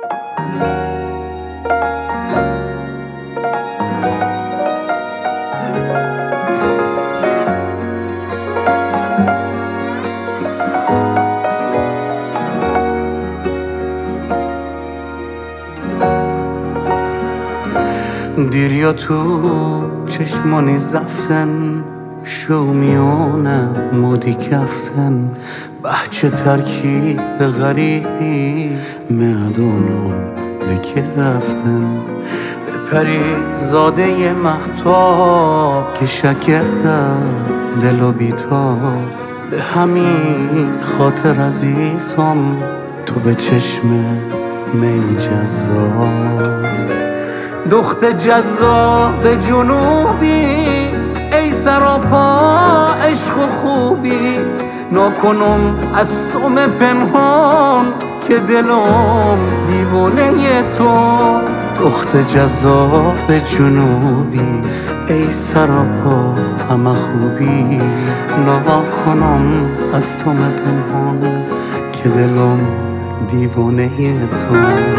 دیر یا تو چشمانی زفتن شومیانه مودی کفتن بحچه ترکیب غریبی معدونو بکه رفتن به پری زاده محتاب که شکرده دل و بیتاب به همین خاطر عزیزم تو به چشم می جذاب دخت جذاب جنوبی ای سراپا عشق و خوبی نکنم از تو پنهان که دلم دیوانه تو دخت جذاب جنوبی ای سراپا همه خوبی نکنم از تو پنهان که دلم دیوانه تو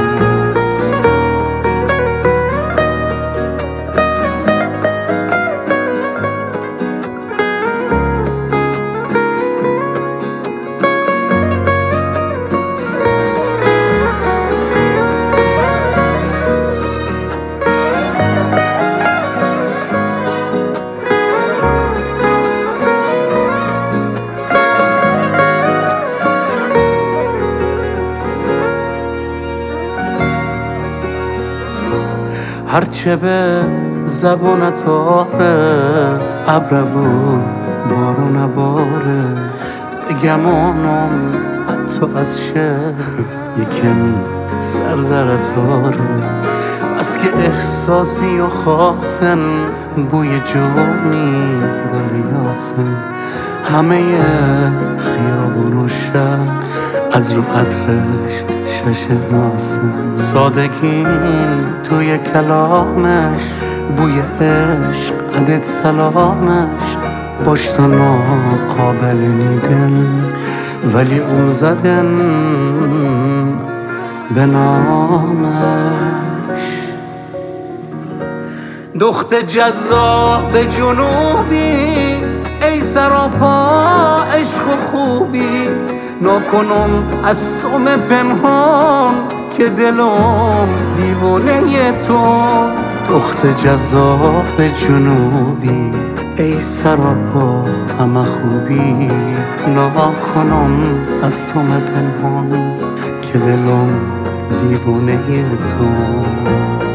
هرچه به زبانت آره ابر بود بارو نباره بگمانم حتی از شهر یکمی سر در تاره بس که احساسی و خاصن بوی جوانی گل یاسن همه خیابون و شهر از رو عطرش شش ناسن سادگین توی کلامش بوی عشق عدد سلامش باشتا ناقابل نیدن ولی اون زدن به نامش دخت جذاب جنوبی ای سراپا عشق و خوبی نکنم از تو پنهان که دلم دیوانه تو دخت جذاب جنوبی ای سراپا همه خوبی نکنم از تو پنهان که دلم دیوانه تو